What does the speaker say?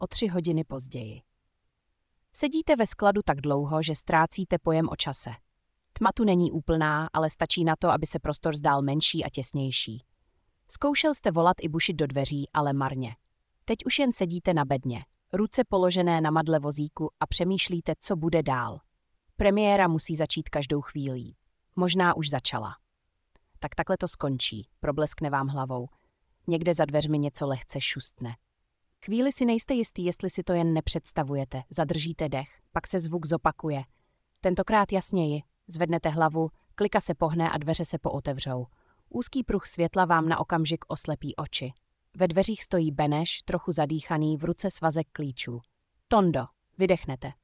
o 3 hodiny později. Sedíte ve skladu tak dlouho, že ztrácíte pojem o čase. Tma tu není úplná, ale stačí na to, aby se prostor zdál menší a těsnější. Zkoušel jste volat i bušit do dveří, ale marně. Teď už jen sedíte na bedně, ruce položené na madle vozíku a přemýšlíte, co bude dál. Premiéra musí začít každou chvílí. Možná už začala. Tak takhle to skončí, probleskne vám hlavou. Někde za dveřmi něco lehce šustne. Chvíli si nejste jistý, jestli si to jen nepředstavujete, zadržíte dech, pak se zvuk zopakuje. Tentokrát jasněji, zvednete hlavu, klika se pohne a dveře se pootevřou. Úzký pruh světla vám na okamžik oslepí oči. Ve dveřích stojí Beneš, trochu zadýchaný, v ruce svazek klíčů. Tondo, vydechnete.